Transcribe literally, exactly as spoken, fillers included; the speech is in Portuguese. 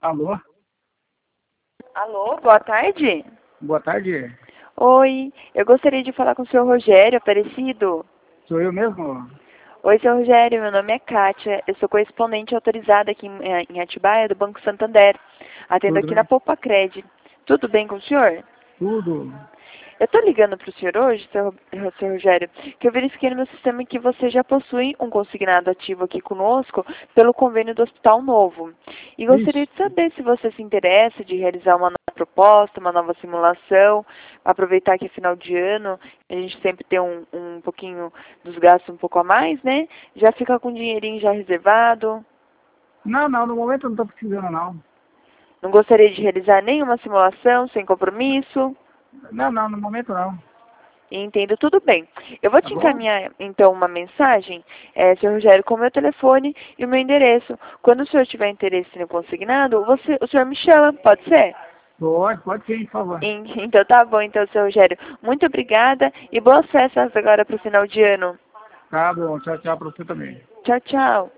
Alô? Alô, boa tarde. Boa tarde. Oi, eu gostaria de falar com o senhor Rogério Aparecido. Sou eu mesmo? Oi, senhor Rogério, meu nome é Kátia, eu sou correspondente autorizada aqui em, eh, em Atibaia, do Banco Santander. Atendo Tudo aqui na bem? Poupacred. Tudo bem com o senhor? Tudo. Eu estou ligando para o senhor hoje, senhor, senhor Rogério, que eu verifiquei no meu sistema que você já possui um consignado ativo aqui conosco pelo convênio do Hospital Novo. E gostaria Isso. de saber se você se interessa de realizar uma nova proposta, uma nova simulação, aproveitar que é final de ano, a gente sempre tem um, um pouquinho dos gastos um pouco a mais, né? Já fica com o dinheirinho já reservado. Não, não, no momento eu não estou precisando, não. Não gostaria de realizar nenhuma simulação sem compromisso? Não, não, no momento não. Entendo, tudo bem. Eu vou Tá te bom? encaminhar, então, uma mensagem, é, senhor Rogério, com o meu telefone e o meu endereço. Quando o senhor tiver interesse no consignado, você, o senhor me chama, pode ser? Pode, pode sim, por favor. Em- Então, tá bom, então, senhor Rogério. Muito obrigada e boas festas agora para o final de ano. Tá bom, tchau, tchau pra você também. Tchau, tchau.